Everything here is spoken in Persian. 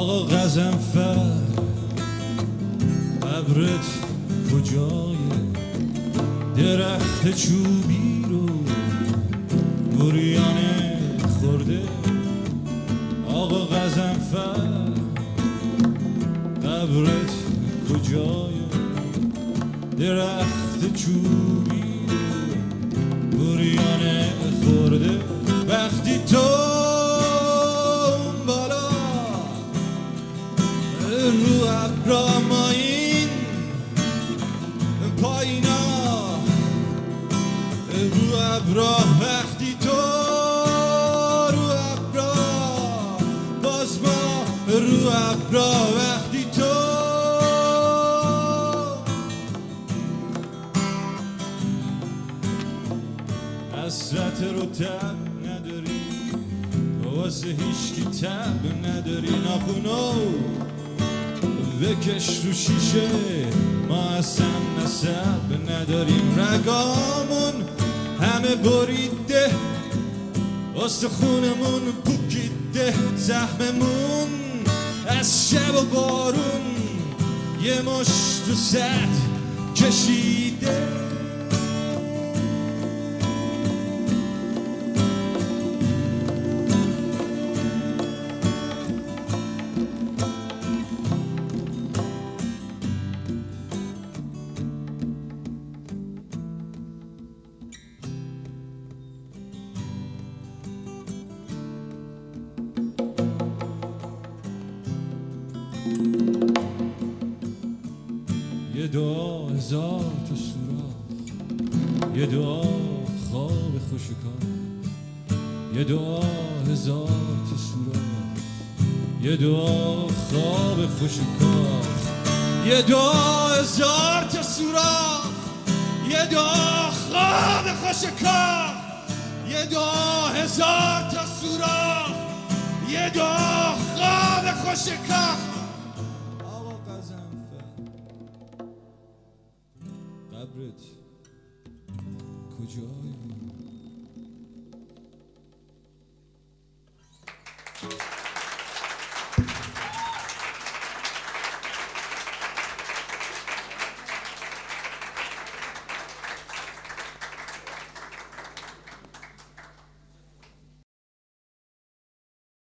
آقا غضنفر قبرت کجای درخت چوبی رو بریانه خورده. آقا غضنفر قبرت کجای درخت چوبی رو بریانه خورده. وقتی تو بالا رو ابرا ماین پایینا رو ابرا، وقتی تو رو ابرا باز ما رو ابرا، وقتی تو حسرت رو تب نداری، واسه هیچکی تب نداری، ناخونو بکش رو شیشه، ما اصلا نسب نداریم، رگامون همه بریده، استخونمون پوکیده، زخممون از شب و بارون یه مشت تو سد کشیده. یه دعا هزار تا سوراخ، یه دعا خواب خوشکار، یه دعا هزار تا سوراخ، یه دعا خواب خوشکار، یه دعا هزار تا سوراخ، یه دعا خواب خوشکار، یه دعا هزار تا سوراخ، یه دعا خواب خوشکار. قبرت کجایی؟